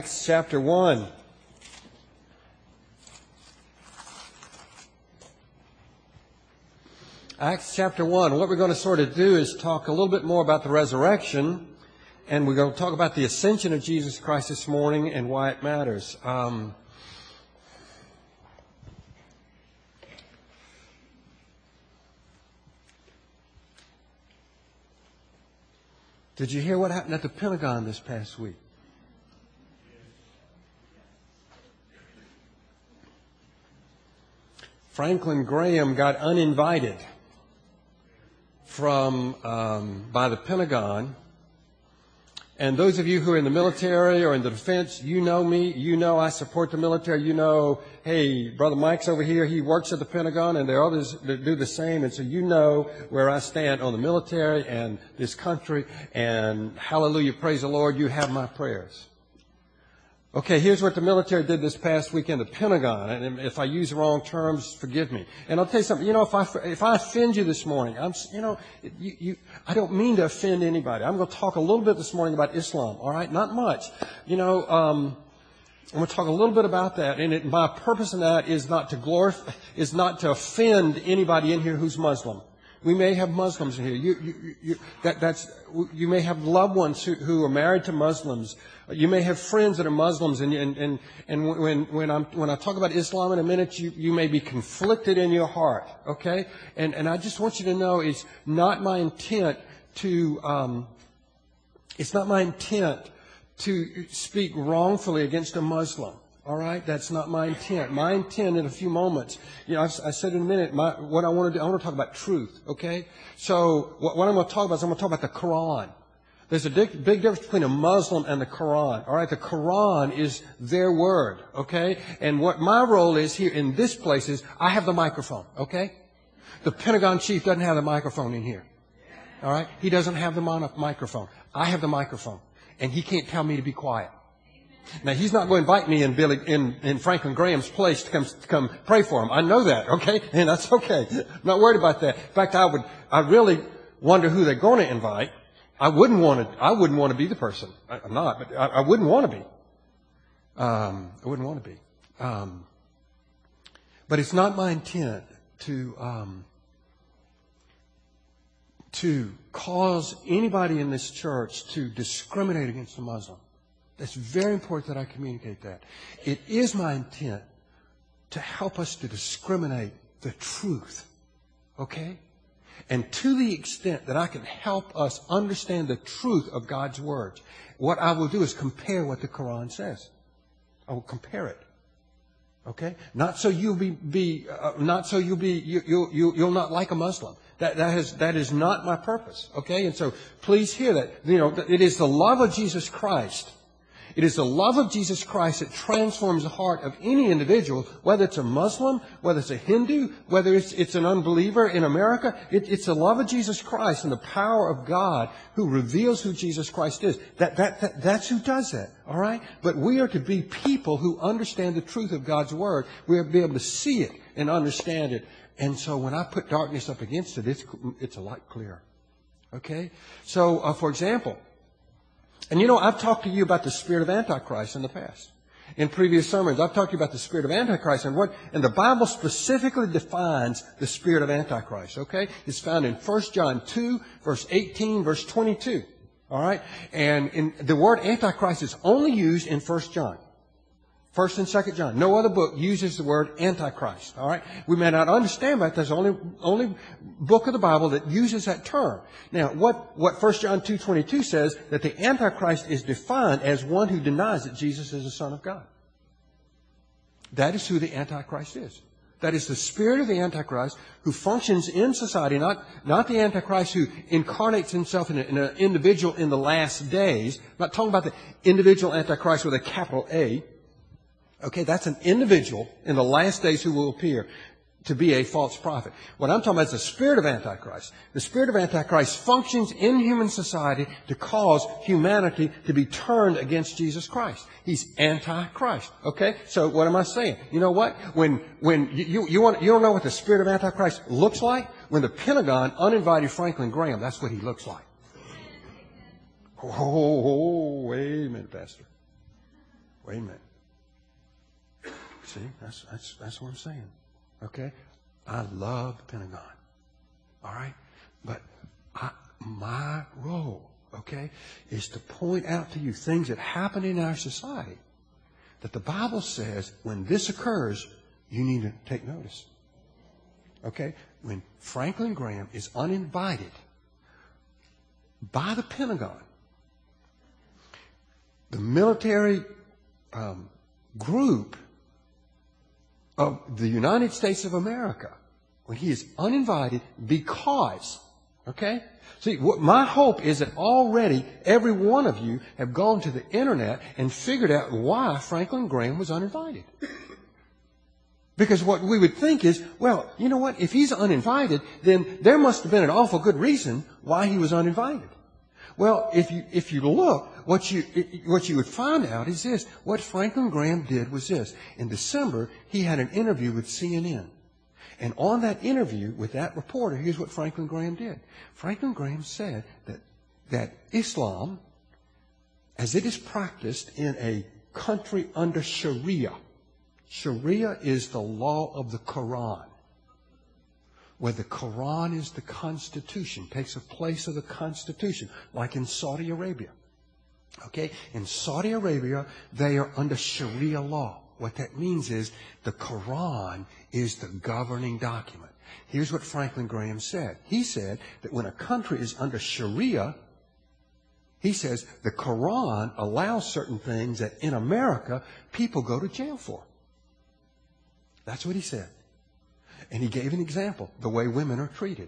Acts chapter 1. Acts chapter 1. What we're going to sort of do is talk a little bit more about the resurrection, and we're going to talk about the ascension of Jesus Christ this morning and why it matters. Did you hear what happened at the Pentagon this past week? Franklin Graham got uninvited by the Pentagon. And those of you who are in the military or in the defense, you know me. You know I support the military. You know, hey, Brother Mike's over here. He works at the Pentagon, and there are others that do the same. And so you know where I stand on the military and this country. And hallelujah, praise the Lord, you have my prayers. Okay, here's what the military did this past weekend, the Pentagon. And if I use the wrong terms, forgive me. And I'll tell you something. You know, if I offend you this morning, I don't mean to offend anybody. I'm going to talk a little bit this morning about Islam. All right, not much. I'm going to talk a little bit about that. And my purpose in that is not to offend anybody in here who's Muslim. We may have Muslims in here. You may have loved ones who are married to Muslims. You may have friends that are Muslims, and when I talk about Islam in a minute, you may be conflicted in your heart. Okay, and I just want you to know it's not my intent to speak wrongfully against a Muslim. All right, that's not my intent. My intent in a few moments, I said in a minute, what I want to do, I want to talk about truth, okay? So what I'm going to talk about is I'm going to talk about the Quran. There's a big difference between a Muslim and the Quran. All right, the Quran is their word, okay? And what my role is here in this place is I have the microphone, okay? The Pentagon chief doesn't have the microphone in here. All right, he doesn't have the microphone. I have the microphone, and he can't tell me to be quiet. Now, he's not going to invite me in Franklin Graham's place to come pray for him. I know that, okay? And that's okay. I'm not worried about that. In fact, I really wonder who they're going to invite. I wouldn't want to be the person. I'm not, but I wouldn't want to be. I wouldn't want to be. But it's not my intent to cause anybody in this church to discriminate against a Muslim. It's very important that I communicate that. It is my intent to help us to discriminate the truth. Okay? And to the extent that I can help us understand the truth of God's words, what I will do is compare what the Quran says. I will compare it. Okay? Not so you'll you'll not like a Muslim. That is not my purpose. Okay? And so please hear that. It is the love of Jesus Christ. It is the love of Jesus Christ that transforms the heart of any individual, whether it's a Muslim, whether it's a Hindu, whether it's an unbeliever in America. It's the love of Jesus Christ and the power of God who reveals who Jesus Christ is. That's who does that. All right? But we are to be people who understand the truth of God's Word. We are to be able to see it and understand it. And so when I put darkness up against it, it's a lot clearer. Okay? So, for example, and I've talked to you about the spirit of Antichrist in the past. In previous sermons, I've talked to you about the spirit of Antichrist and the Bible specifically defines the spirit of Antichrist, okay? It's found in 1 John 2, verse 18, verse 22, all right? And the word Antichrist is only used in 1 John. 1 and 2 John. No other book uses the word Antichrist. All right? We may not understand that. There's the only book of the Bible that uses that term. Now, what 1 John 2:22 says, that the Antichrist is defined as one who denies that Jesus is the Son of God. That is who the Antichrist is. That is the spirit of the Antichrist who functions in society, not the Antichrist who incarnates himself in an individual in the last days. I'm not talking about the individual Antichrist with a capital A. Okay, that's an individual in the last days who will appear to be a false prophet. What I'm talking about is the spirit of Antichrist. The spirit of Antichrist functions in human society to cause humanity to be turned against Jesus Christ. He's Antichrist. Okay, so what am I saying? You know what? When you don't know what the spirit of Antichrist looks like? When the Pentagon uninvited Franklin Graham, that's what he looks like. Oh, amen, Pastor. Wait a minute. See, that's what I'm saying. Okay? I love the Pentagon. All right? But my role, okay, is to point out to you things that happen in our society that the Bible says when this occurs, you need to take notice. Okay? When Franklin Graham is uninvited by the Pentagon, the military group of the United States of America, when he is uninvited because, okay? See, my hope is that already every one of you have gone to the internet and figured out why Franklin Graham was uninvited. Because what we would think is, well, you know what? If he's uninvited, then there must have been an awful good reason why he was uninvited. Well, if you look, what you would find out is this. What Franklin Graham did was this. In December, he had an interview with CNN. And on that interview with that reporter, here's what Franklin Graham did. Franklin Graham said that Islam, as it is practiced in a country under Sharia, Sharia is the law of the Quran, where the Quran is the Constitution, takes a place of the Constitution, like in Saudi Arabia. Okay? In Saudi Arabia, they are under Sharia law. What that means is the Quran is the governing document. Here's what Franklin Graham said. He said that when a country is under Sharia, he says the Quran allows certain things that in America people go to jail for. That's what he said. And he gave an example, the way women are treated.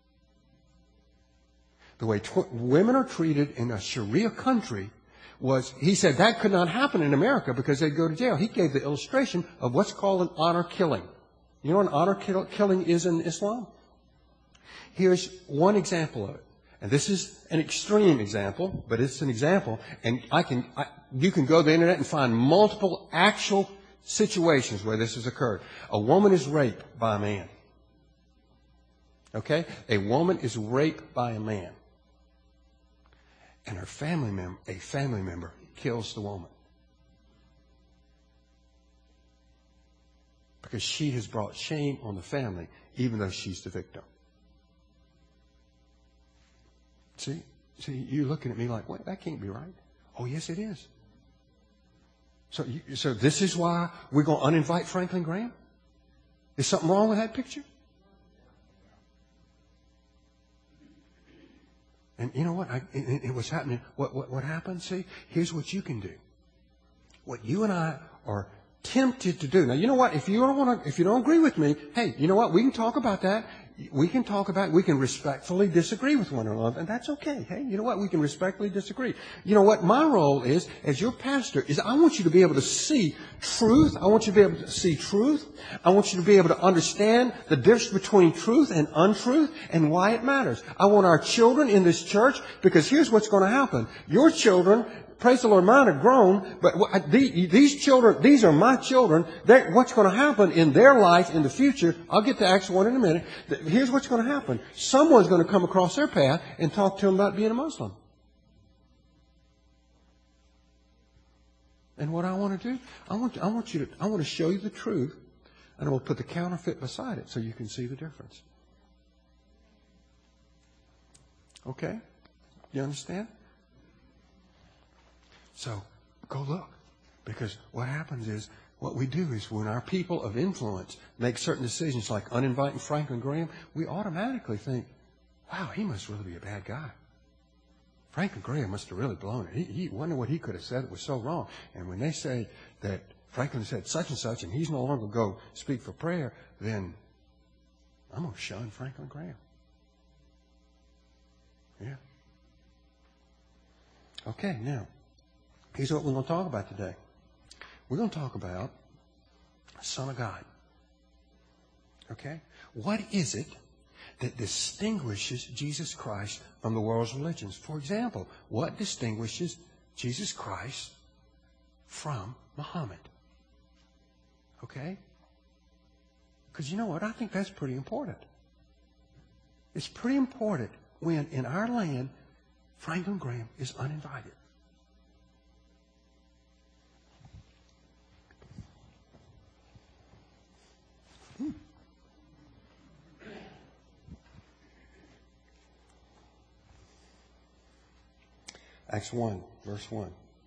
The way women are treated in a Sharia country was, he said that could not happen in America because they'd go to jail. He gave the illustration of what's called an honor killing. You know what an honor killing is in Islam? Here's one example of it. And this is an extreme example, but it's an example. And you can go to the internet and find multiple actual situations where this has occurred. A woman is raped by a man. Okay? A woman is raped by a man. And a family member kills the woman. Because she has brought shame on the family, even though she's the victim. See, you're looking at me like, wait, that can't be right. Oh, yes, it is. So this is why we're going to uninvite Franklin Graham? Is something wrong with that picture? And you know what? It was happening. What happened? See, here's what you can do. What you and I are tempted to do. Now, you know what? If you don't agree with me, hey, you know what? We can talk about that. We can respectfully disagree with one another, and that's okay. Hey, you know what? We can respectfully disagree. You know what? My role is, as your pastor, is I want you to be able to see truth. I want you to be able to see truth. I want you to be able to understand the difference between truth and untruth and why it matters. I want our children in this church, because here's what's going to happen. Your children, praise the Lord, mine are grown, but these children, these are my children. What's going to happen in their life in the future, I'll get to Acts 1 in a minute. Here's what's going to happen. Someone's going to come across their path and talk to them about being a Muslim. And what I want to do, I want to show you the truth, and I will put the counterfeit beside it so you can see the difference. Okay? You understand? So, go look. Because what happens is, what we do is when our people of influence make certain decisions like uninviting Franklin Graham, we automatically think, wow, he must really be a bad guy. Franklin Graham must have really blown it. He wonder what he could have said that was so wrong. And when they say that Franklin said such and such and he's no longer going to go speak for prayer, then I'm going to shun Franklin Graham. Yeah. Okay, now, here's what we're going to talk about today. We're going to talk about Son of God. Okay? What is it that distinguishes Jesus Christ from the world's religions? For example, what distinguishes Jesus Christ from Muhammad? Okay? Because you know what? I think that's pretty important. It's pretty important when in our land Franklin Graham is uninvited. Acts 1, verse 1.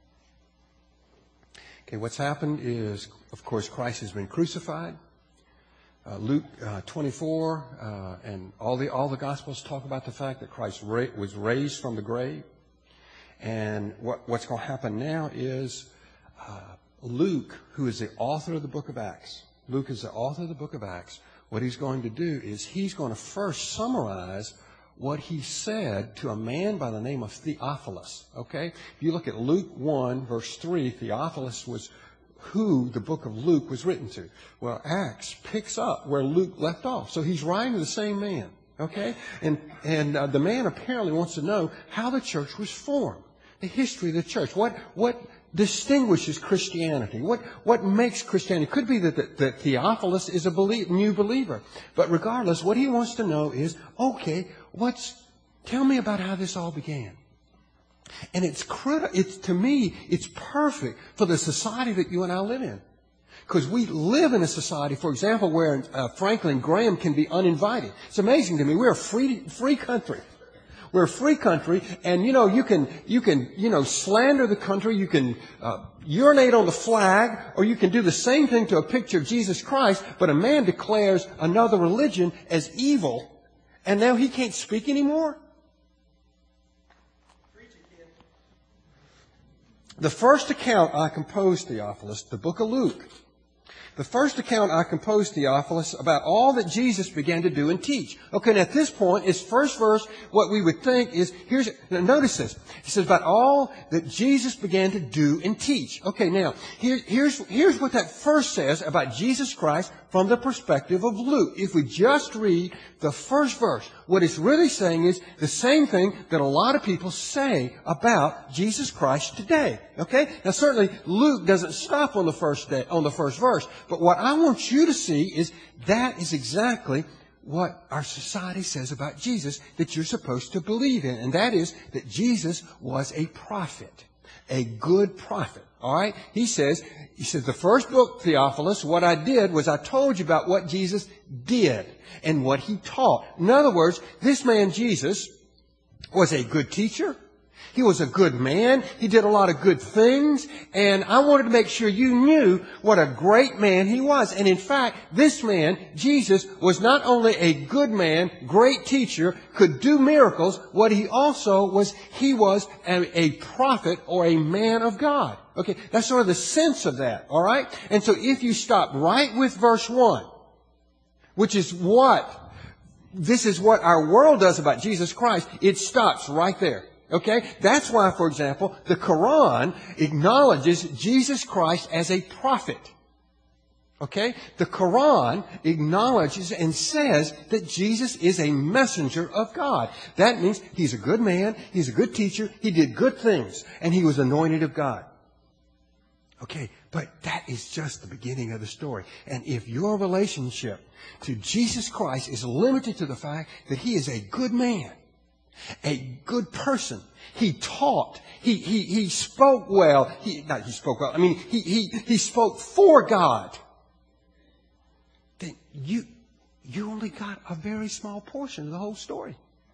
Okay, what's happened is, of course, Christ has been crucified. Luke 24 and all the Gospels talk about the fact that Christ was raised from the grave. And what's going to happen now is Luke, who is the author of the book of Acts, Luke is the author of the book of Acts. What he's going to do is he's going to first summarize what he said to a man by the name of Theophilus. Okay? If you look at Luke 1, verse 3, Theophilus was who the book of Luke was written to. Well, Acts picks up where Luke left off. So he's writing to the same man. Okay? And the man apparently wants to know how the church was formed. The history of the church. What distinguishes Christianity? What makes Christianity? It could be that Theophilus is a new believer. But regardless, what he wants to know is, okay, tell me about how this all began. And to me, it's perfect for the society that you and I live in. Because we live in a society, for example, where Franklin Graham can be uninvited. It's amazing to me. We're a free country. We're a free country, and you can slander the country, you can urinate on the flag, or you can do the same thing to a picture of Jesus Christ, but a man declares another religion as evil, and now he can't speak anymore? The first account I composed, Theophilus, the book of Luke. The first account I composed, Theophilus, about all that Jesus began to do and teach. Okay, and at this point, his first verse, what we would think is, notice this. He says, about all that Jesus began to do and teach. Okay, now, here's what that first says about Jesus Christ from the perspective of Luke. If we just read the first verse, what it's really saying is the same thing that a lot of people say about Jesus Christ today. Okay? Now certainly Luke doesn't stop on the first verse, but what I want you to see is that is exactly what our society says about Jesus that you're supposed to believe in, and that is that Jesus was a prophet, a good prophet. All right? He says, the first book, Theophilus, what I did was I told you about what Jesus did and what he taught. In other words, this man Jesus was a good teacher. He was a good man. He did a lot of good things. And I wanted to make sure you knew what a great man he was. And in fact, this man, Jesus, was not only a good man, great teacher, could do miracles. What he also was, he was a prophet or a man of God. Okay, that's sort of the sense of that, all right? And so if you stop right with verse 1, which is this is what our world does about Jesus Christ, it stops right there. Okay? That's why, for example, the Quran acknowledges Jesus Christ as a prophet. Okay? The Quran acknowledges and says that Jesus is a messenger of God. That means he's a good man, he's a good teacher, he did good things, and he was anointed of God. Okay, but that is just the beginning of the story. And if your relationship to Jesus Christ is limited to the fact that he is a good man, a good person, he taught, he spoke well, he spoke for God, then you only got a very small portion of the whole story.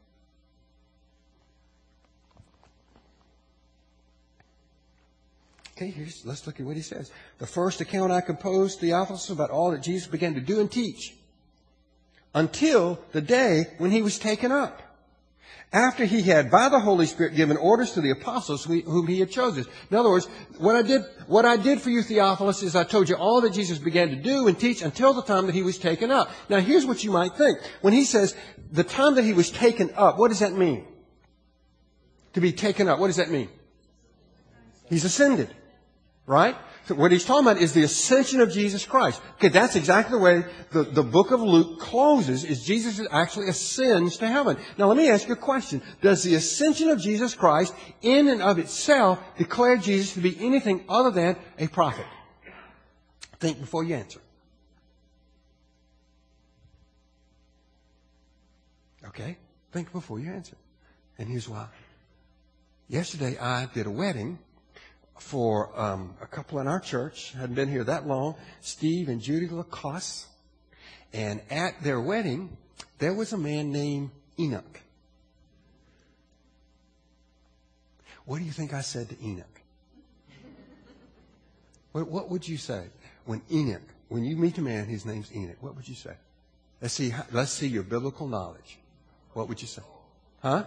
Okay, let's look at what he says. The first account I composed, Theophilus, about all that Jesus began to do and teach until the day when he was taken up, after he had, by the Holy Spirit, given orders to the apostles whom he had chosen. In other words, what I did for you, Theophilus, is I told you all that Jesus began to do and teach until the time that he was taken up. Now, here's what you might think. When he says the time that he was taken up, what does that mean? To be taken up, what does that mean? He's ascended. Right? So what he's talking about is the ascension of Jesus Christ. Okay, that's exactly the way the book of Luke closes, is Jesus actually ascends to heaven. Now let me ask you a question. Does the ascension of Jesus Christ in and of itself declare Jesus to be anything other than a prophet? Think before you answer. Okay? Think before you answer. And here's why. Yesterday I did a wedding for a couple in our church, hadn't been here that long, Steve and Judy Lacoste. And at their wedding, there was a man named Enoch. What do you think I said to Enoch? What would you say when you meet a man, his name's Enoch, what would you say? Let's see your biblical knowledge. What would you say? Huh?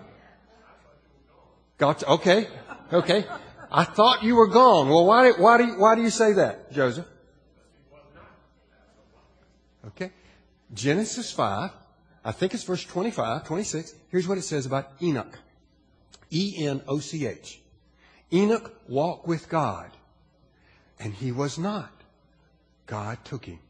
Okay. I thought you were gone. Well, why do you say that, Joseph? Okay. Genesis 5, I think it's verse 25, 26. Here's what it says about Enoch. Enoch. Enoch walked with God, and he was not. God took him.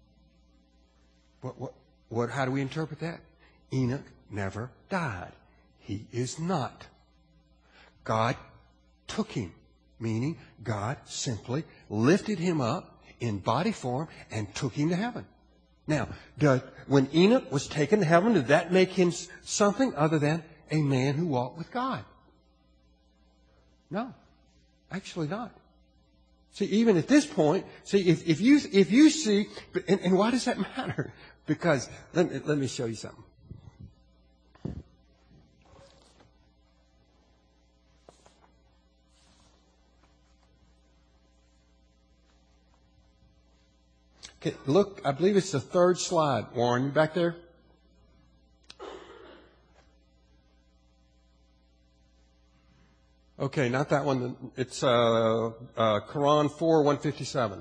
How do we interpret that? Enoch never died. He is not. God took him, meaning God simply lifted him up in body form and took him to heaven. Now, when Enoch was taken to heaven, did that make him something other than a man who walked with God? No, actually not. See, even at this point, if you see, and why does that matter? Because let me show you something. Okay, look, I believe it's the third slide. Warren, you back there? Okay, not that one. It's Quran 4:157.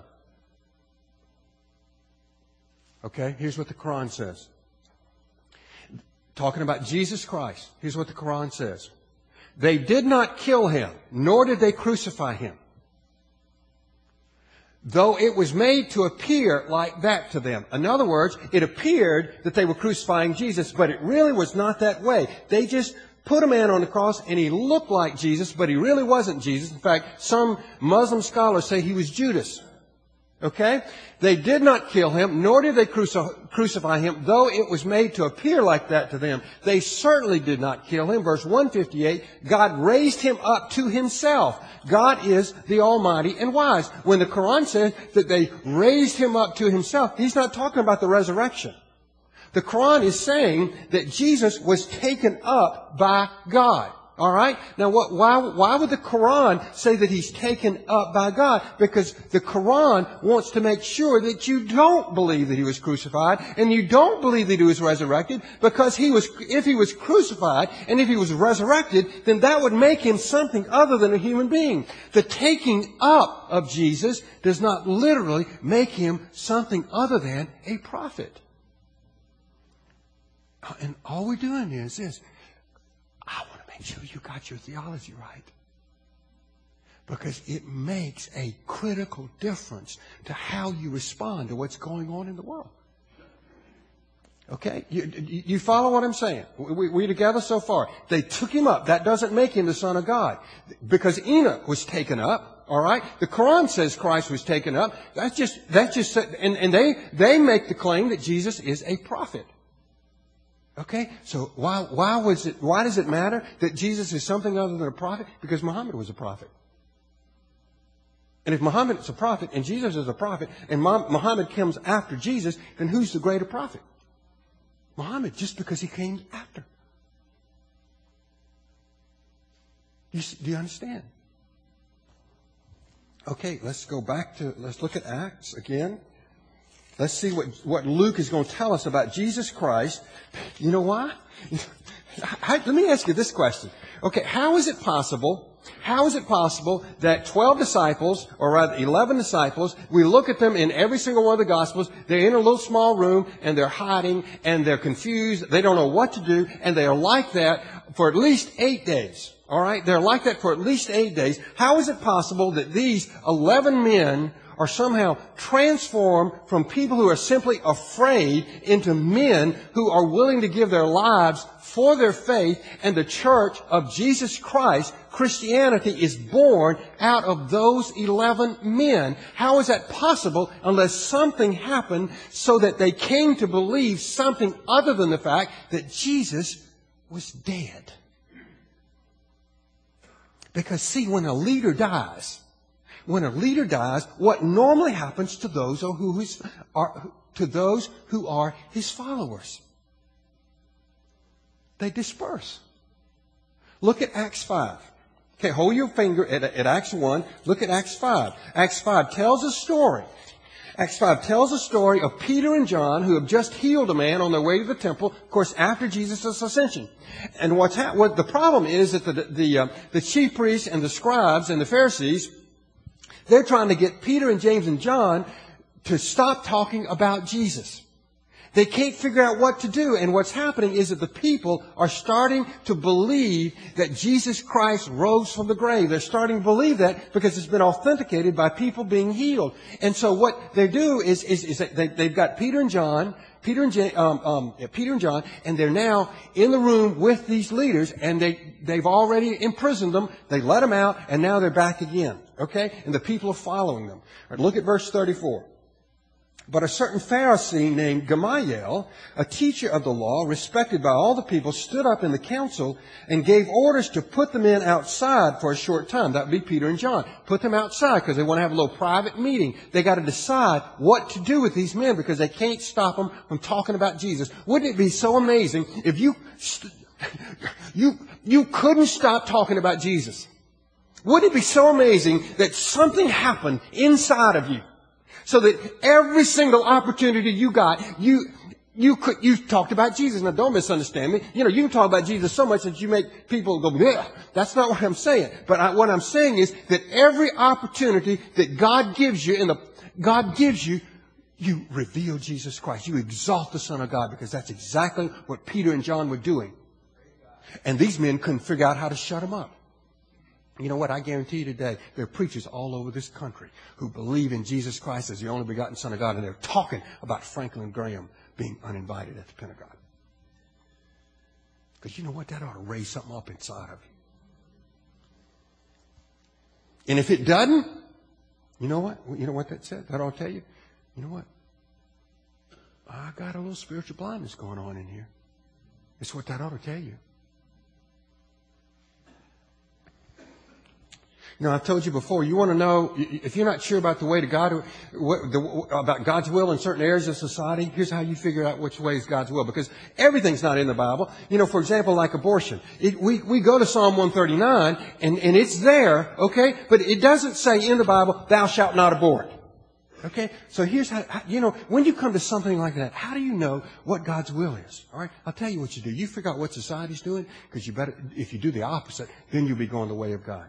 Okay, here's what the Quran says. Talking about Jesus Christ, here's what the Quran says. They did not kill him, nor did they crucify him, though it was made to appear like that to them. In other words, it appeared that they were crucifying Jesus, but it really was not that way. They just put a man on the cross, and he looked like Jesus, but he really wasn't Jesus. In fact, some Muslim scholars say he was Judas. Okay? They did not kill him, nor did they crucify him, though it was made to appear like that to them. They certainly did not kill him. Verse 158, God raised him up to himself. God is the Almighty and wise. When the Quran says that they raised him up to himself, he's not talking about the resurrection. The Quran is saying that Jesus was taken up by God. All right? Now, why would the Quran say that he's taken up by God? Because the Quran wants to make sure that you don't believe that he was crucified and you don't believe that he was resurrected, because if he was crucified and if he was resurrected, then that would make him something other than a human being. The taking up of Jesus does not literally make him something other than a prophet. And all we're doing is this. I want to make sure you got your theology right, because it makes a critical difference to how you respond to what's going on in the world. Okay? You follow what I'm saying? We together so far. They took him up. That doesn't make him the Son of God, because Enoch was taken up. All right? The Quran says Christ was taken up. That's just and they make the claim that Jesus is a prophet. Okay, so why does it matter that Jesus is something other than a prophet? Because Muhammad was a prophet. And if Muhammad is a prophet and Jesus is a prophet and Muhammad comes after Jesus, then who's the greater prophet? Muhammad, just because he came after. Do you understand? Okay, let's look at Acts again. Let's see what Luke is going to tell us about Jesus Christ. You know why? Let me ask you this question. Okay, how is it possible that 12 disciples, or rather 11 disciples, we look at them in every single one of the Gospels, they're in a little small room, and they're hiding, and they're confused, they don't know what to do, and they are like that for at least 8 days. All right? They're like that for at least 8 days. How is it possible that these 11 men are somehow transformed from people who are simply afraid into men who are willing to give their lives for their faith, and the church of Jesus Christ, Christianity, is born out of those 11 men? How is that possible unless something happened so that they came to believe something other than the fact that Jesus was dead? Because see, when a leader dies, what normally happens to those who are his followers? They disperse. Look at Acts 5. Okay, hold your finger at Acts 1. Look at Acts 5. Acts 5 tells a story. Acts 5 tells a story of Peter and John who have just healed a man on their way to the temple, of course, after Jesus' ascension. And what the problem is that the chief priests and the scribes and the Pharisees, they're trying to get Peter and James and John to stop talking about Jesus. They can't figure out what to do. And what's happening is that the people are starting to believe that Jesus Christ rose from the grave. They're starting to believe that because it's been authenticated by people being healed. And so what they do is they've got Peter and John, and they're now in the room with these leaders, and they've already imprisoned them. They let them out, and now they're back again. Okay? And the people are following them. All right, look at verse 34. But a certain Pharisee named Gamaliel, a teacher of the law, respected by all the people, stood up in the council and gave orders to put the men outside for a short time. That would be Peter and John. Put them outside because they want to have a little private meeting. They got to decide what to do with these men because they can't stop them from talking about Jesus. Wouldn't it be so amazing if you couldn't stop talking about Jesus? Wouldn't it be so amazing that something happened inside of you? So that every single opportunity you got, you talked about Jesus. Now don't misunderstand me. You can talk about Jesus so much that you make people go, yeah. That's not what I'm saying. But what I'm saying is that every opportunity that God gives you, you reveal Jesus Christ. You exalt the Son of God because that's exactly what Peter and John were doing. And these men couldn't figure out how to shut him up. You know what? I guarantee you today, there are preachers all over this country who believe in Jesus Christ as the only begotten Son of God, and they're talking about Franklin Graham being uninvited at the Pentagon. Because you know what? That ought to raise something up inside of you. And if it doesn't, you know what? You know what that said? That ought to tell you, you know what? I got a little spiritual blindness going on in here. It's what that ought to tell you. I've told you before, you want to know, if you're not sure about the way to God, about God's will in certain areas of society, here's how you figure out which way is God's will. Because everything's not in the Bible. For example, like abortion. We go to Psalm 139, and it's there, okay? But it doesn't say in the Bible, thou shalt not abort. Okay? So here's how, when you come to something like that, how do you know what God's will is? All right? I'll tell you what you do. You figure out what society's doing, because if you do the opposite, then you'll be going the way of God.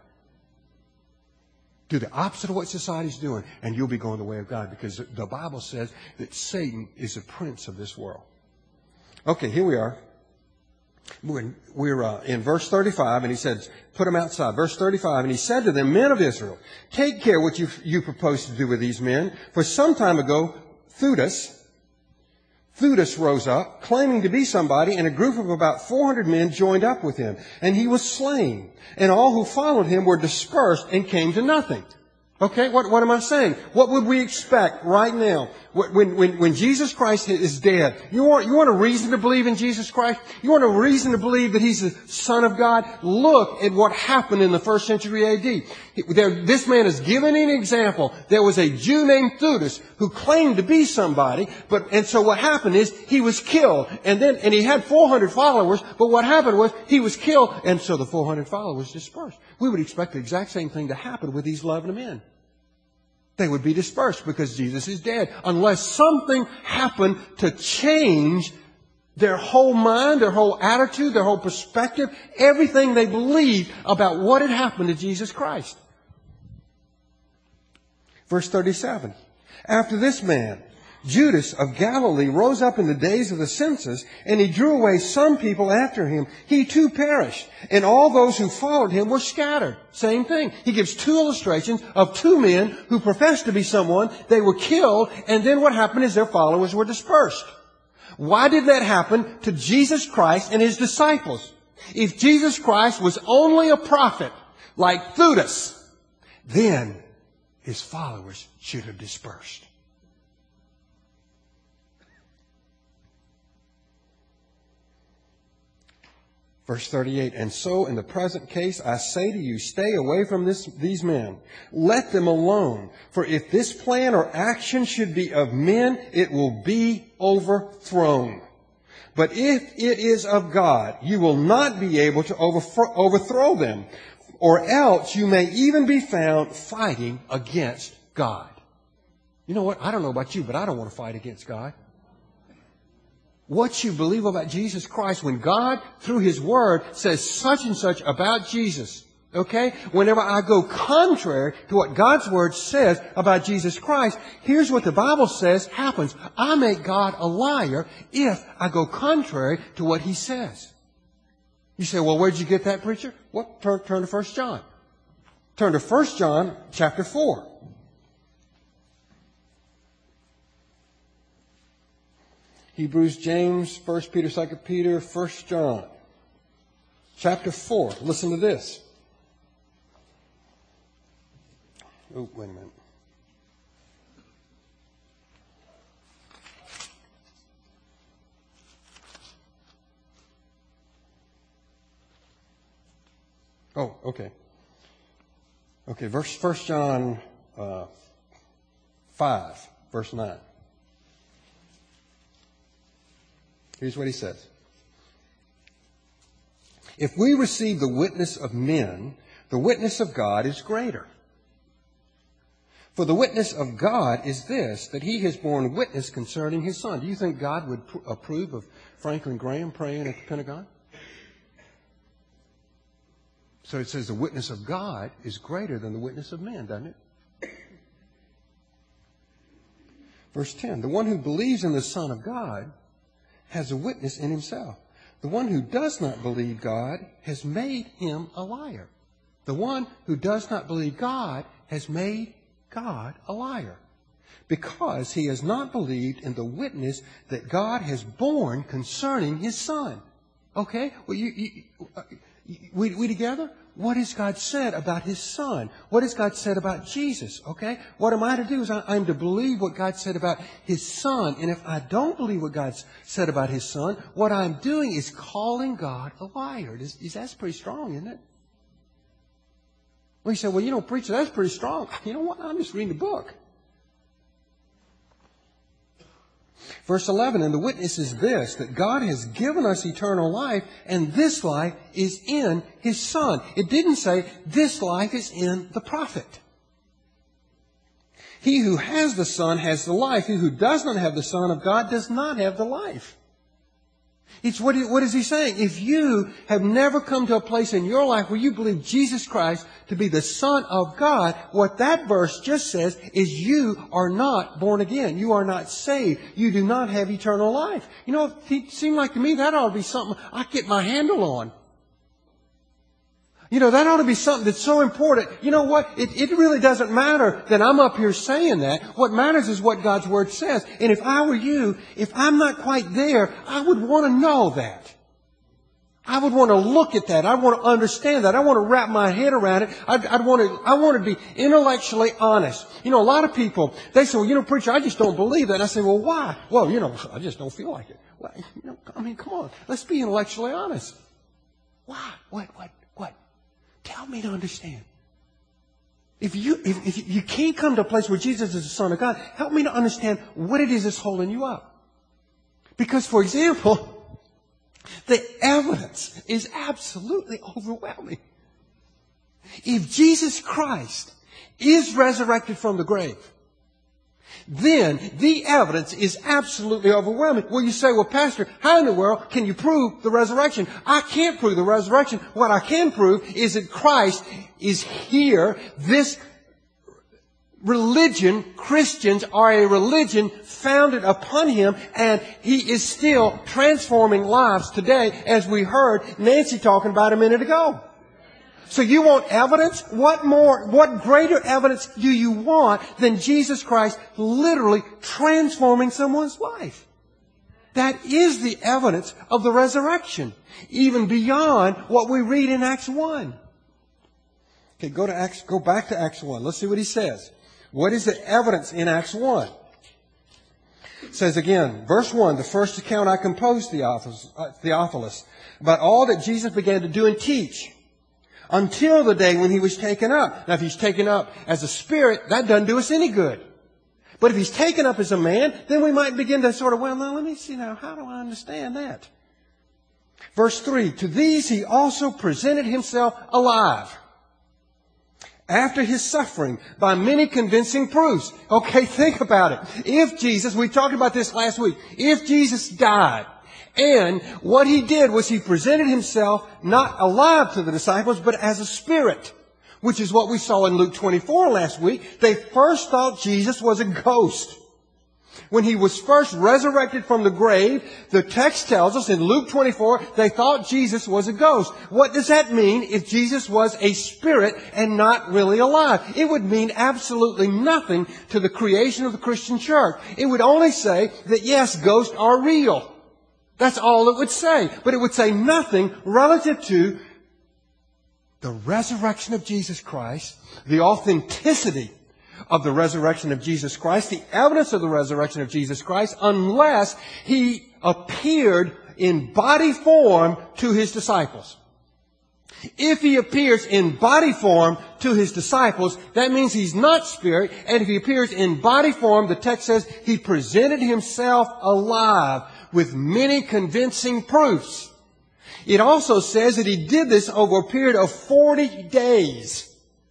Do the opposite of what society's doing, and you'll be going the way of God, because the Bible says that Satan is the prince of this world. Okay, here we are. We're in verse 35, and he says, put them outside. Verse 35, and he said to them, men of Israel, take care what you propose to do with these men. For some time ago, Theudas rose up, claiming to be somebody, and a group of about 400 men joined up with him. And he was slain. And all who followed him were dispersed and came to nothing. Okay, what am I saying? What would we expect right now? When Jesus Christ is dead, you want a reason to believe in Jesus Christ? You want a reason to believe that He's the Son of God? Look at what happened in the first century A.D. This man is giving an example. There was a Jew named Theudas who claimed to be somebody, and so what happened is he was killed, and he had 400 followers, but what happened was he was killed, and so the 400 followers dispersed. We would expect the exact same thing to happen with these 11 men. They would be dispersed because Jesus is dead, unless something happened to change their whole mind, their whole attitude, their whole perspective, everything they believed about what had happened to Jesus Christ. Verse 37. After this man, Judas of Galilee, rose up in the days of the census, and he drew away some people after him. He too perished, and all those who followed him were scattered. Same thing. He gives two illustrations of two men who professed to be someone. They were killed, and then what happened is their followers were dispersed. Why did that happen to Jesus Christ and His disciples? If Jesus Christ was only a prophet, like Theudas, then His followers should have dispersed. Verse 38, and so in the present case, I say to you, stay away from these men. Let them alone. For if this plan or action should be of men, it will be overthrown. But if it is of God, you will not be able to overthrow them. or else you may even be found fighting against God. You know what? I don't know about you, but I don't want to fight against God. What you believe about Jesus Christ, when God, through His Word, says such and such about Jesus, okay? Whenever I go contrary to what God's Word says about Jesus Christ, here's what the Bible says happens. I make God a liar if I go contrary to what He says. You say, well, where'd you get that, preacher? What? Turn to 1 John. Turn to 1 John chapter 4. Hebrews, James, 1 Peter, 2 Peter, 1 John chapter 4. Listen to this. Oh, wait a minute. Oh, okay. Okay, 1 John 5, verse 9. Here's what he says. If we receive the witness of men, the witness of God is greater. For the witness of God is this, that He has borne witness concerning His Son. Do you think God would approve of Franklin Graham praying at the Pentagon? So it says the witness of God is greater than the witness of men, doesn't it? Verse 10, the one who believes in the Son of God has a witness in himself. The one who does not believe God has made him a liar. The one who does not believe God has made God a liar, because he has not believed in the witness that God has borne concerning His Son. Okay? Well, we together? What has God said about His Son? What has God said about Jesus? Okay? What am I to do is I'm to believe what God said about His Son. And if I don't believe what God said about His Son, what I'm doing is calling God a liar. That's pretty strong, isn't it? Well, you say, well, preacher, that's pretty strong. You know what? I'm just reading the book. Verse 11, and the witness is this, that God has given us eternal life, and this life is in His Son. It didn't say this life is in the prophet. He who has the Son has the life. He who does not have the Son of God does not have the life. It's what is he saying? If you have never come to a place in your life where you believe Jesus Christ to be the Son of God, what that verse just says is you are not born again. You are not saved. You do not have eternal life. It seemed like to me that ought to be something I get my handle on. That ought to be something that's so important. You know what? It really doesn't matter that I'm up here saying that. What matters is what God's Word says. And if I were you, if I'm not quite there, I would want to know that. I would want to look at that. I want to understand that. I want to wrap my head around it. I want to be intellectually honest. A lot of people, they say, well, preacher, I just don't believe that. And I say, well, why? Well, I just don't feel like it. Well, come on. Let's be intellectually honest. Why? What? Tell me to understand. If you can't come to a place where Jesus is the Son of God, help me to understand what it is that's holding you up. Because, for example, the evidence is absolutely overwhelming. If Jesus Christ is resurrected from the grave, then the evidence is absolutely overwhelming. Well, you say, well, Pastor, how in the world can you prove the resurrection? I can't prove the resurrection. What I can prove is that Christ is here. This religion, Christians are a religion founded upon Him, and He is still transforming lives today, as we heard Nancy talking about a minute ago. So you want evidence? What greater evidence do you want than Jesus Christ literally transforming someone's life? That is the evidence of the resurrection, even beyond what we read in Acts 1. Okay, go back to Acts 1. Let's see what he says. What is the evidence in Acts 1? It says again, verse 1, the first account I composed, Theophilus, about all that Jesus began to do and teach, until the day when He was taken up. Now, if He's taken up as a spirit, that doesn't do us any good. But if He's taken up as a man, then we might begin to sort of, well, now let me see now, how do I understand that? Verse 3, to these He also presented Himself alive. after his suffering by many convincing proofs. Okay, think about it. If Jesus, we talked about this last week, if Jesus died, and what he did was he presented himself not alive to the disciples, but as a spirit, which is what we saw in Luke 24 last week. They first thought Jesus was a ghost. When he was first resurrected from the grave, the text tells us in Luke 24, they thought Jesus was a ghost. What does that mean if Jesus was a spirit and not really alive? It would mean absolutely nothing to the creation of the Christian church. It would only say that yes, ghosts are real. That's all it would say. But it would say nothing relative to the resurrection of Jesus Christ, the authenticity of the resurrection of Jesus Christ, the evidence of the resurrection of Jesus Christ, unless he appeared in body form to his disciples. If he appears in body form to his disciples, that means he's not spirit. And if he appears in body form, the text says he presented himself alive with many convincing proofs. It also says that he did this over a period of 40 days.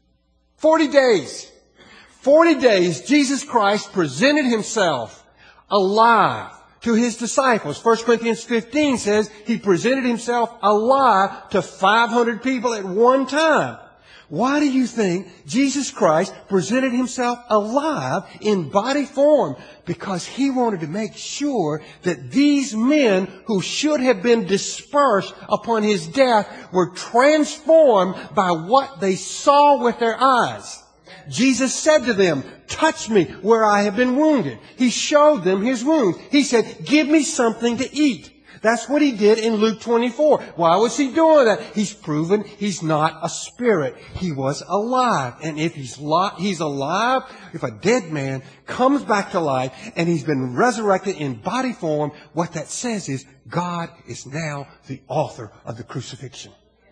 40 days. 40 days, Jesus Christ presented himself alive to his disciples. 1 Corinthians 15 says he presented himself alive to 500 people at one time. Why do you think Jesus Christ presented himself alive in body form? Because he wanted to make sure that these men who should have been dispersed upon his death were transformed by what they saw with their eyes. Jesus said to them, touch me where I have been wounded. He showed them his wounds. He said, give me something to eat. That's what he did in Luke 24. Why was he doing that? He's proven he's not a spirit. He was alive. And if he's alive, if a dead man comes back to life and he's been resurrected in body form, what that says is God is now the author of the crucifixion.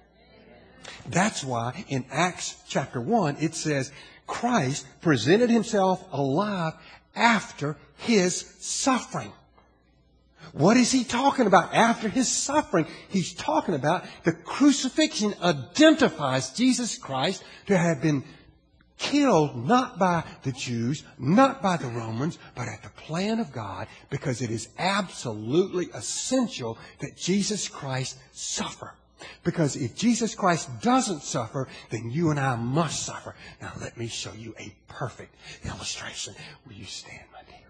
That's why in Acts chapter 1 it says Christ presented himself alive after his suffering. What is he talking about after his suffering? He's talking about the crucifixion identifies Jesus Christ to have been killed not by the Jews, not by the Romans, but at the plan of God, because it is absolutely essential that Jesus Christ suffer. Because if Jesus Christ doesn't suffer, then you and I must suffer. Now let me show you a perfect illustration. Will you stand, my dear?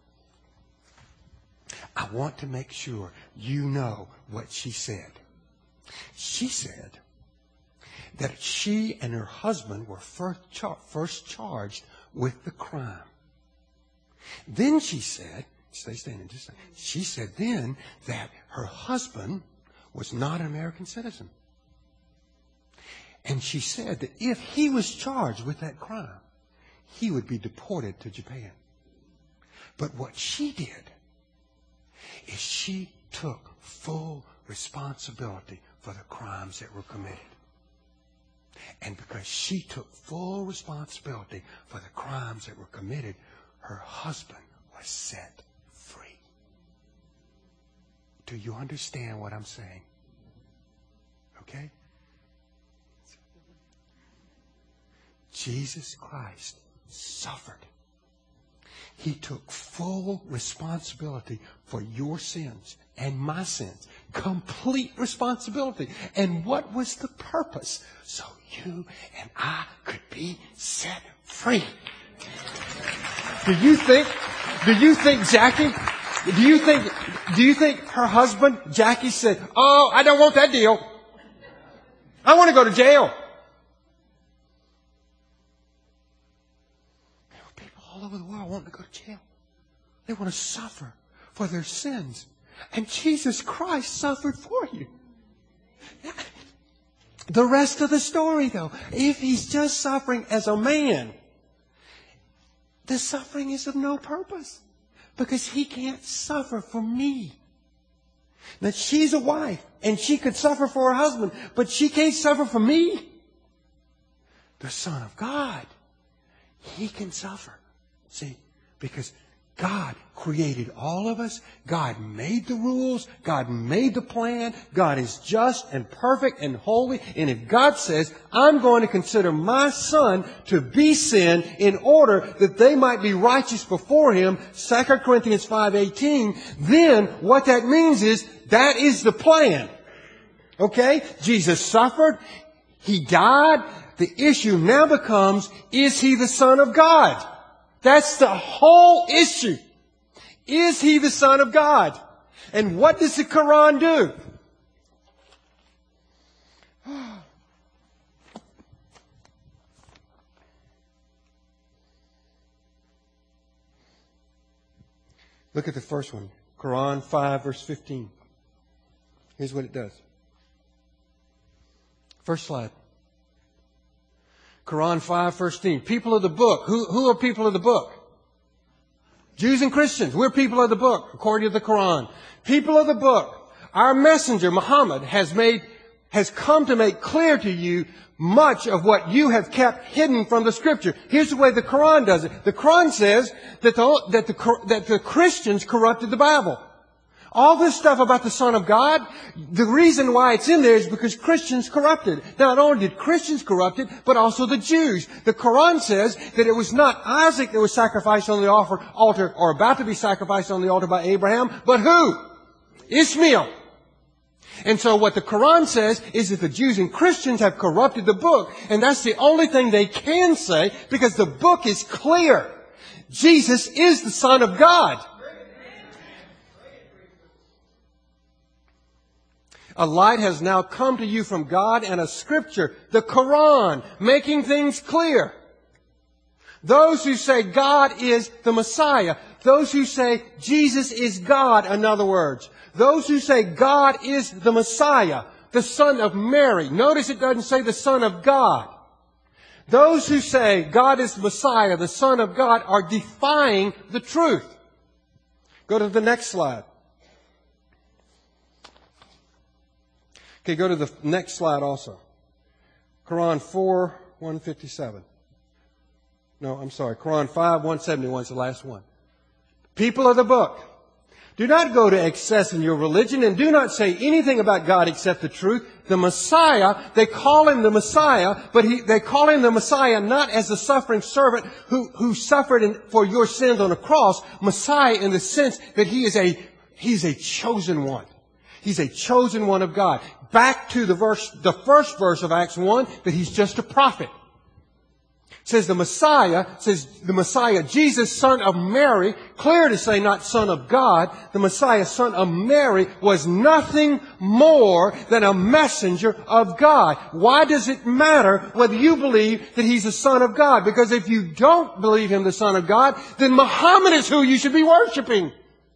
I want to make sure you know what she said. She said that she and her husband were first charged with the crime. Then she said, stay standing just a second. She said then that her husband was not an American citizen. And she said that if he was charged with that crime, he would be deported to Japan. But what she did is she took full responsibility for the crimes that were committed. And because she took full responsibility for the crimes that were committed, her husband was set free. Do you understand what I'm saying? Okay? Jesus Christ suffered. He took full responsibility for your sins and my sins. Complete responsibility. And what was the purpose? So you and I could be set free. Do you think Jackie, do you think her husband, Jackie, said, oh, I don't want that deal. I want to go to jail. There were people all over the world wanting to go to jail. They want to suffer for their sins. And Jesus Christ suffered for you. The rest of the story, though, if he's just suffering as a man, the suffering is of no purpose. Because he can't suffer for me. Now, she's a wife, and she could suffer for her husband, but she can't suffer for me. The Son of God, he can suffer. See, because God created all of us. God made the rules. God made the plan. God is just and perfect and holy. And if God says, I'm going to consider my son to be sin in order that they might be righteous before Him, 2 Corinthians 5:18, then what that means is that is the plan. Okay? Jesus suffered. He died. The issue now becomes, is He the Son of God? That's the whole issue. Is He the Son of God? And what does the Quran do? Look at the first one. Quran 5 verse 15. Here's what it does. First slide. Quran 5 verse 15. People of the book. Who are people of the book? Jews and Christians. We're people of the book, according to the Quran. People of the book. Our messenger, Muhammad, has come to make clear to you much of what you have kept hidden from the Scripture. Here's the way the Quran does it. The Quran says that the Christians corrupted the Bible. All this stuff about the Son of God, the reason why it's in there is because Christians corrupted. Not only did Christians corrupt it, but also the Jews. The Quran says that it was not Isaac that was sacrificed on the altar or about to be sacrificed on the altar by Abraham, but who? Ishmael. And so what the Quran says is that the Jews and Christians have corrupted the book, and that's the only thing they can say because the book is clear. Jesus is the Son of God. A light has now come to you from God and a scripture, the Quran, making things clear. Those who say God is the Messiah, those who say Jesus is God, in other words, those who say God is the Messiah, the Son of Mary. Notice it doesn't say the Son of God. Those who say God is the Messiah, the Son of God, are defying the truth. Go to the next slide. Okay, go to the next slide also. Quran 4, 157. No, I'm sorry. Quran 5, 171 is the last one. People of the book, do not go to excess in your religion and do not say anything about God except the truth. The Messiah, they call Him the Messiah, but they call Him the Messiah not as the suffering servant who suffered for your sins on a cross. Messiah in the sense that He's a chosen one. He's a chosen one of God. Back to the first verse of Acts 1, that He's just a prophet. Says the Messiah, Jesus, son of Mary, clear to say not son of God, the Messiah, son of Mary, was nothing more than a messenger of God. Why does it matter whether you believe that He's the Son of God? Because if you don't believe Him the Son of God, then Muhammad is who you should be worshiping.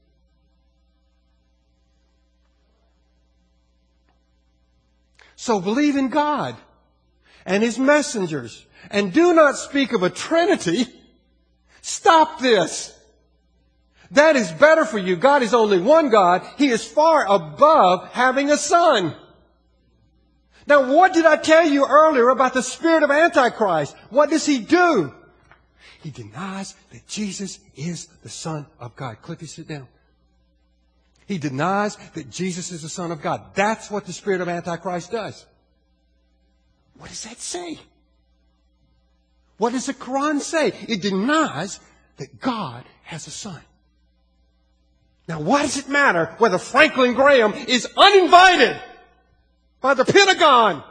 So believe in God and His messengers. And do not speak of a Trinity. Stop this. That is better for you. God is only one God. He is far above having a son. Now, what did I tell you earlier about the spirit of Antichrist? What does he do? He denies that Jesus is the Son of God. Cliffy, sit down. He denies that Jesus is the Son of God. That's what the spirit of Antichrist does. What does that say? What does the Quran say? It denies that God has a son. Now, why does it matter whether Franklin Graham is uninvited by the Pentagon?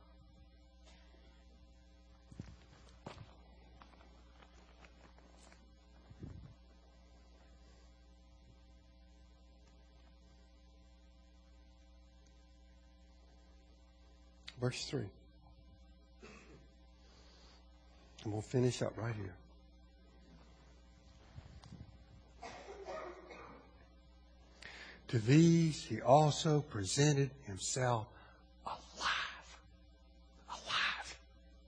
Verse 3. And we'll finish up right here. To these He also presented Himself alive. Alive.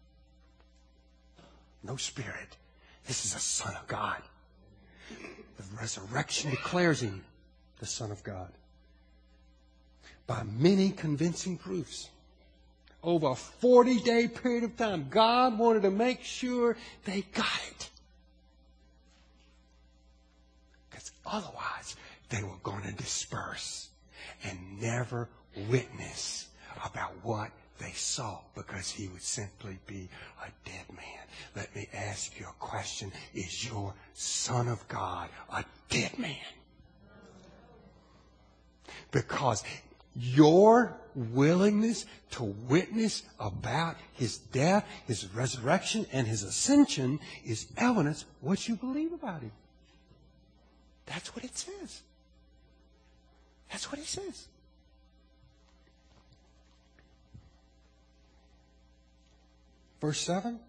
No spirit. This is a Son of God. The resurrection declares Him the Son of God. By many convincing proofs. Over a 40-day period of time, God wanted to make sure they got it. Otherwise, they were going to disperse and never witness about what they saw, because he would simply be a dead man. Let me ask you a question. Is your Son of God a dead man? Because your willingness to witness about his death, his resurrection, and his ascension is evidence of what you believe about him. That's what it says. That's what he says. Verse 7.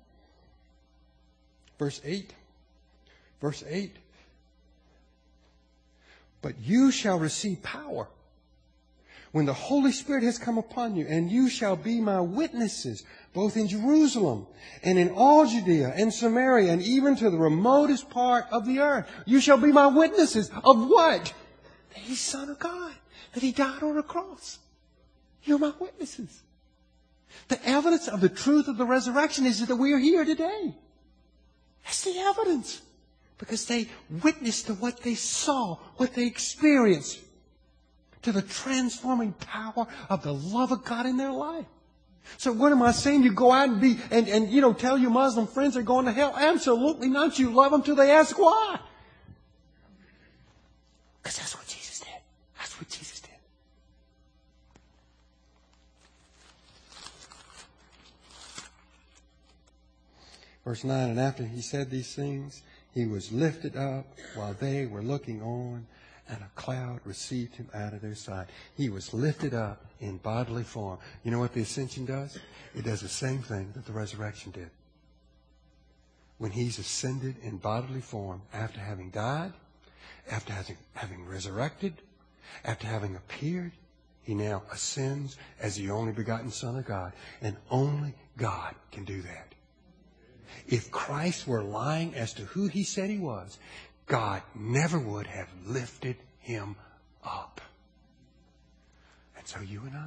Verse 8. Verse 8. But you shall receive power when the Holy Spirit has come upon you, and you shall be my witnesses, both in Jerusalem and in all Judea and Samaria and even to the remotest part of the earth. You shall be my witnesses of what? That he's Son of God, that he died on a cross. You're my witnesses. The evidence of the truth of the resurrection is that we are here today. That's the evidence. Because they witnessed to what they saw, what they experienced, to the transforming power of the love of God in their life. So what am I saying? You go out and tell your Muslim friends they're going to hell? Absolutely not. You love them till they ask why. Because that's what Jesus did. That's what Jesus did. Verse 9, and after he said these things, he was lifted up while they were looking on, and a cloud received him out of their sight. He was lifted up in bodily form. You know what the ascension does? It does the same thing that the resurrection did. When he's ascended in bodily form, after having died, after having resurrected, after having appeared, he now ascends as the only begotten Son of God. And only God can do that. If Christ were lying as to who he said he was, God never would have lifted him up. And so you and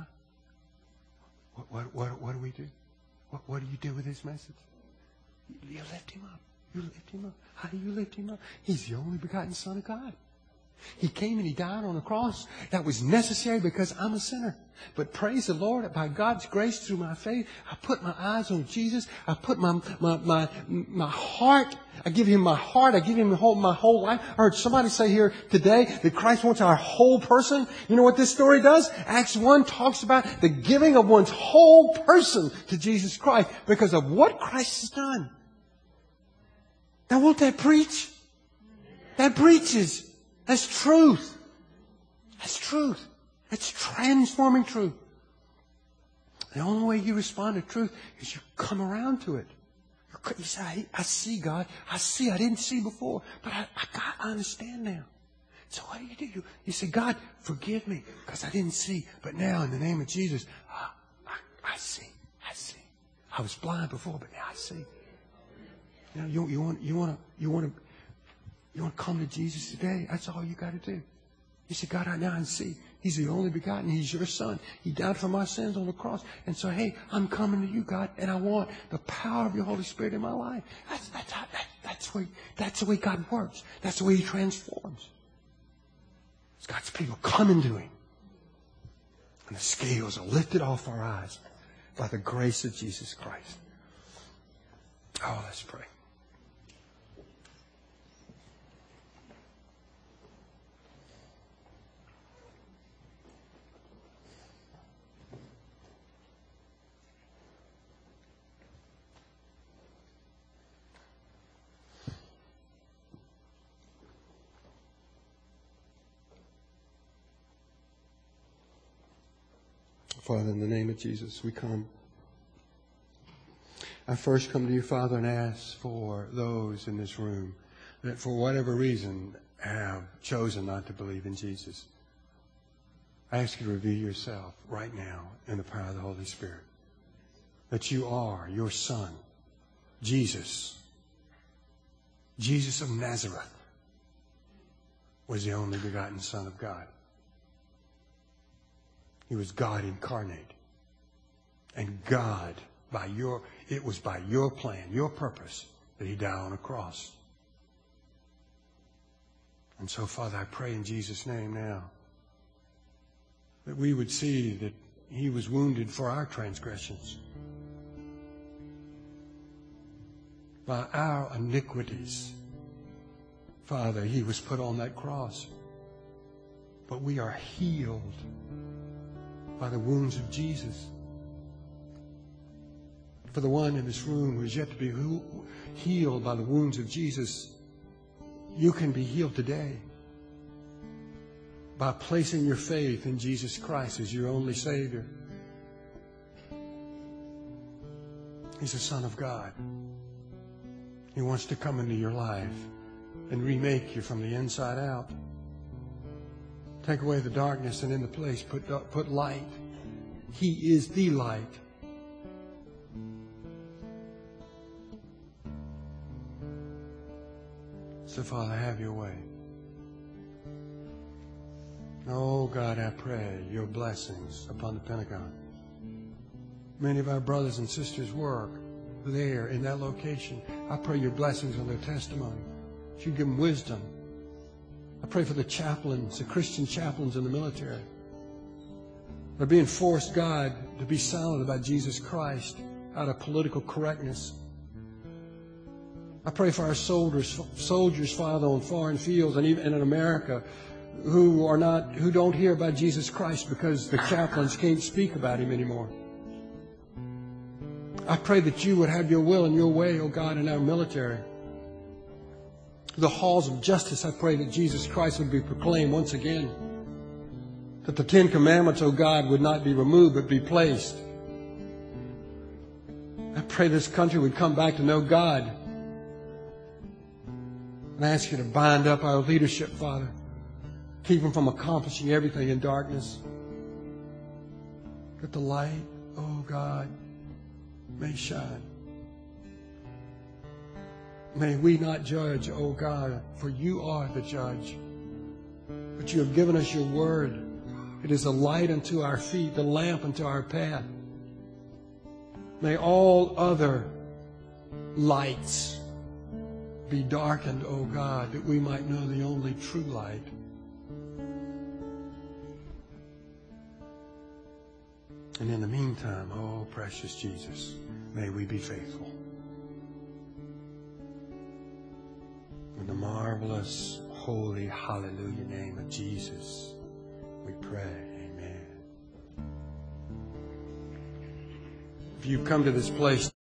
I, what do we do? What do you do with this message? You lift him up. You lift him up. How do you lift him up? He's the only begotten Son of God. He came and he died on the cross. That was necessary because I'm a sinner. But praise the Lord, by God's grace through my faith, I put my eyes on Jesus. I put my heart, I give him my heart. I give him my whole life. I heard somebody say here today that Christ wants our whole person. You know what this story does? Acts 1 talks about the giving of one's whole person to Jesus Christ because of what Christ has done. Now won't that preach? That preaches. That's truth. That's truth. That's transforming truth. The only way you respond to truth is you come around to it. You say, I see, God. I see. I didn't see before. But I understand now. So what do? You say, God, forgive me because I didn't see. But now in the name of Jesus, I see. I see. I was blind before, but now I see. You want to come to Jesus today? That's all you got to do. You say, God, I now see. He's the only begotten. He's your Son. He died for my sins on the cross. And so, hey, I'm coming to you, God, and I want the power of your Holy Spirit in my life. That's the way God works. That's the way he transforms. It's God's people coming to him. And the scales are lifted off our eyes by the grace of Jesus Christ. Oh, let's pray. Father, in the name of Jesus, we come. I first come to you, Father, and ask for those in this room that for whatever reason have chosen not to believe in Jesus. I ask you to reveal yourself right now in the power of the Holy Spirit. That you are your Son, Jesus. Jesus of Nazareth was the only begotten Son of God. He was God incarnate. And God, it was by your plan, your purpose, that he died on a cross. And so, Father, I pray in Jesus' name now that we would see that He was wounded for our transgressions, by our iniquities. Father, He was put on that cross. But we are healed by the wounds of Jesus. For the one in this room who is yet to be healed by the wounds of Jesus, you can be healed today by placing your faith in Jesus Christ as your only Savior. He's the Son of God. He wants to come into your life and remake you from the inside out. Take away the darkness and in the place put light. He is the light. So, Father, have your way. Oh, God, I pray your blessings upon the Pentagon. Many of our brothers and sisters work there in that location. I pray your blessings on their testimony. That you give them wisdom. I pray for the chaplains, the Christian chaplains in the military. They're being forced, God, to be silent about Jesus Christ out of political correctness. I pray for our soldiers, Father, on foreign fields and even in America, who don't hear about Jesus Christ because the chaplains can't speak about Him anymore. I pray that you would have your will and your way, oh God, in our military. The halls of justice, I pray that Jesus Christ would be proclaimed once again. That the 10 Commandments, oh God, would not be removed but be placed. I pray this country would come back to know God. And I ask you to bind up our leadership, Father. Keep them from accomplishing everything in darkness. That the light, oh God, may shine. May we not judge, oh God, for you are the judge. But you have given us your word. It is a light unto our feet, the lamp unto our path. May all other lights be darkened, O God, that we might know the only true light. And in the meantime, oh precious Jesus, may we be faithful. In the marvelous, holy, hallelujah name of Jesus, we pray. Amen. If you've come to this place